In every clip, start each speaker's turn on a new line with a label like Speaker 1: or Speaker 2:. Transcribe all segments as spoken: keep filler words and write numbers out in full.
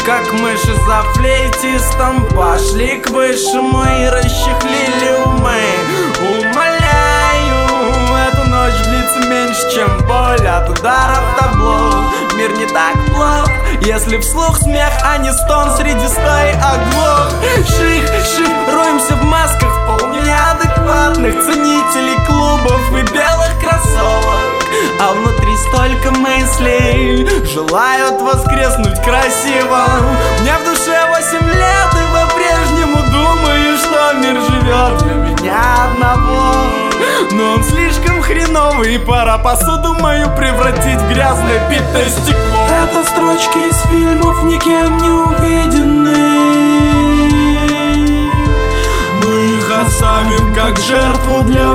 Speaker 1: как мыши за флейтистом, пошли к высшему и расчехлили умы. Умоляю, эту ночь длится меньше, чем боль от ударов табло. Мир не так плох, если вслух смех, а не стон среди стаи оглох. Ших, ших, роемся в масках вполне адекватных ценителей клубов и белых кроссовок. А внутри столько мыслей желают воскреснуть красиво. У меня в душе восемь лет, и по-прежнему думаю, что мир живет для меня одного. Но он слишком хреновый, и пора посуду мою превратить в грязное битое стекло. Это строчки из фильмов, никем не увиденные. Мы их оставим как жертву для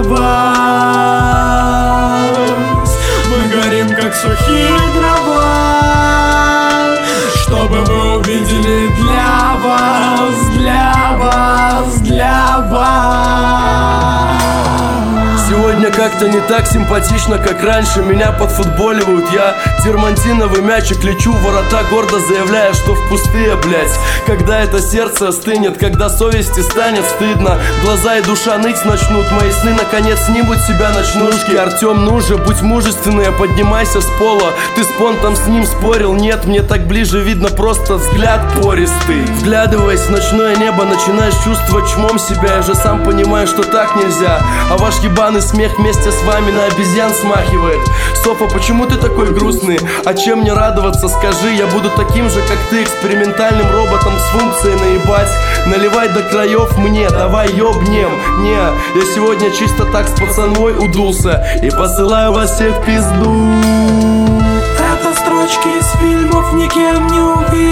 Speaker 1: вас. Мы горим как сухие дрова, чтобы вы увидели для вас, для вас, для вас.
Speaker 2: Сегодня как-то не так симпатично, как раньше. Меня подфутболивают, я дермантиновый мячик лечу в ворота, гордо заявляя, что в пустые, блять. Когда это сердце остынет, когда совести станет стыдно, глаза и душа ныть начнут, мои сны наконец снимут себя ночнушки. Артем, ну же, будь мужественный, поднимайся с пола. Ты с понтом с ним спорил, нет, мне так ближе видно, просто взгляд пористый. Вглядываясь в ночное небо, начинаешь чувствовать чмом себя. Я же сам понимаю, что так нельзя, а ваш ебаный смех вместе с вами на обезьян смахивает. Софа, почему ты такой грустный? А чем мне радоваться, скажи? Я буду таким же, как ты, экспериментальным роботом с функцией наебать. Наливай до краев мне, давай ёбнем. Не, я сегодня чисто так с пацаной удулся и посылаю вас всех в пизду.
Speaker 1: Это строчки из фильмов, никем не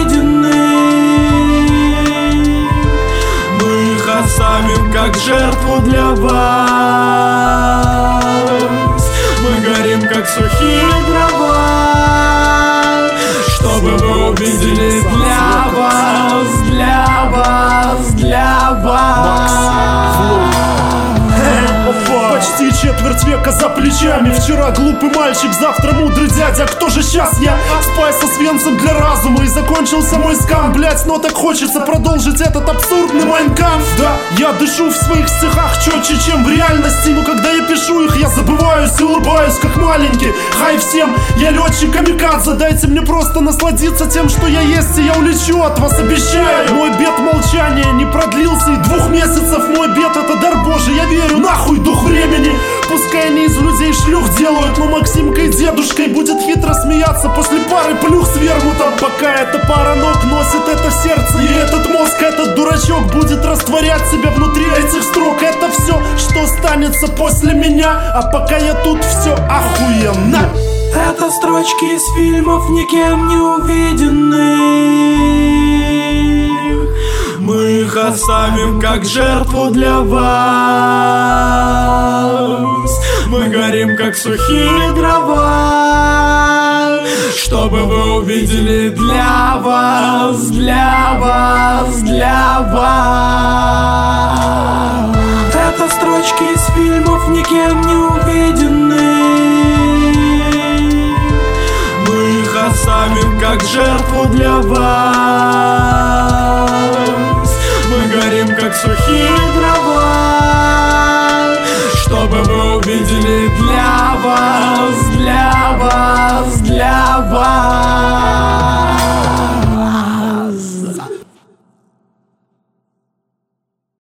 Speaker 1: увиденные. Мы их оставим как жертву для вас. Мы горим как сухие дрова, чтобы вы увидели для вас, для вас, для вас.
Speaker 3: Почти четверть века за плечами. Вчера глупый мальчик, завтра мудрый дядя. Кто же сейчас я? Спай со свинцем для разума. И закончился мой скам, блять, но так хочется продолжить этот абсурдный майнкамф. Да, я дышу в своих стихах четче, чем в реальности. Но когда я пишу их, я забываюсь и улыбаюсь, как маленький. Хай всем, я летчик камикадзе. Дайте мне просто насладиться тем, что я есть, и я улечу от вас, обещаю. Мой бед молчания не продлился и двух месяцев. Мой бед — это дар Божий, я верю, нахуй дух времени. Пускай они из людей шлюх делают, но Максимкой дедушкой будет хитро смеяться после пары плюх с вермутом. Пока эта пара ног носит это в сердце, и этот мозг, этот дурачок будет растворять себя внутри этих строк. Это все, что останется после меня, а пока я тут, все охуенно.
Speaker 1: Это строчки из фильмов, никем не увиденных. Мы их оставим как жертву для вас. Мы горим как сухие дрова, чтобы вы увидели для вас, для вас, для вас.